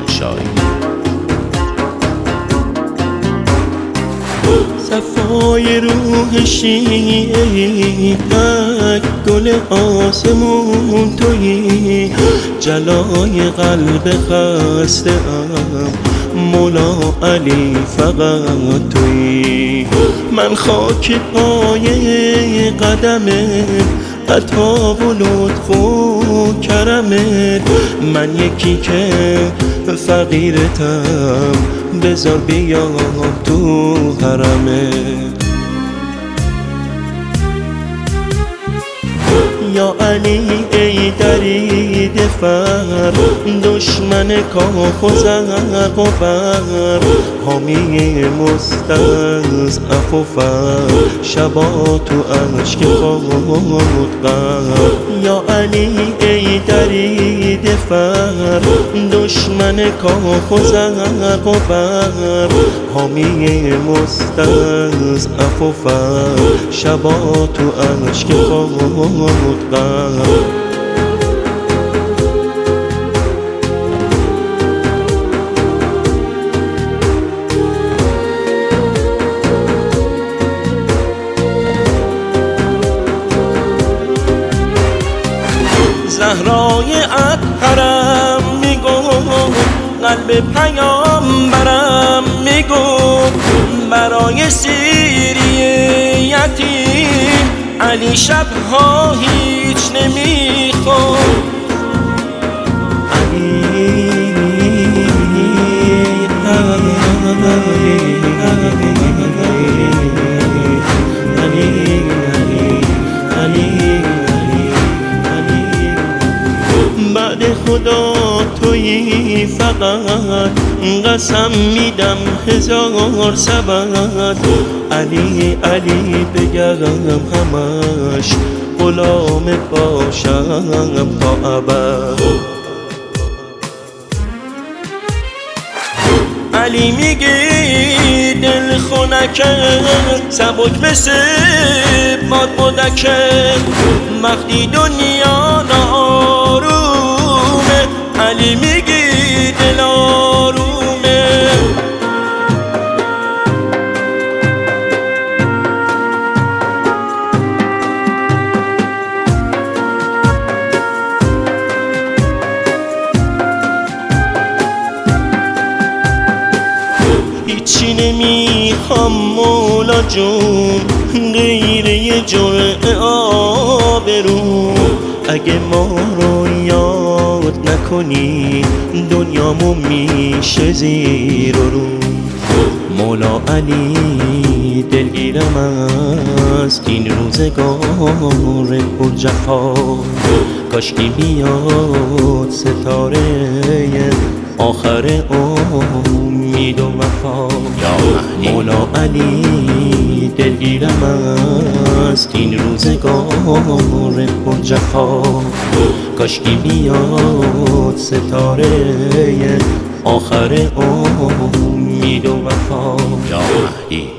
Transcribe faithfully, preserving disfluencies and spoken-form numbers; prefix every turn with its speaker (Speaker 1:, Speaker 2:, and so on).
Speaker 1: پادشاهی.
Speaker 2: صفای روح شیعه تک گل آسمون تویی، جلای قلب خسته ام مولا علی فقط تویی. من خاک پای قدمت، عطا و لطف و کرمت، من یکی که فقیرتم بذار بیام تو حرمت. یا علی ای درید فر، دشمن کاخ و زرق و بر، حامی مستضعف و فر، شبا تو اشک خود غرق. یا علی ای درید فر، دشمن کاخ و زرق و بر، حامی مستضعف و فر، شبا تو اشک خود غرق. زهرای اطهرم میگفت، قلب پیامبرم میگفت، برای سیری یتیم علی شبها هیچ نمیخورد. علی بعد خدا تویی فقط، قسم میدم هزار سبد. علی علی بگرم همش، غلامت باشم تا ابد. علی میگی دل خونکه، سبک مثل باد بودکه، وقتی دنیا نارومه، علی میگی دل آرومه. هیچی نمیخوام مولا جون غیر یه جرعه آبرو. اگه ما رو یاد نکنی دنیامو میشه زیر و رو. مولا علی دلگیرم است این روزگار پر جفا، کاشکی بیاد ستاره آخر امید و وفا. مولا علی دلگیرم است این روزگار پر جفا، کاشکی بیاد ستاره آخر امید و وفا.
Speaker 1: یا مهدی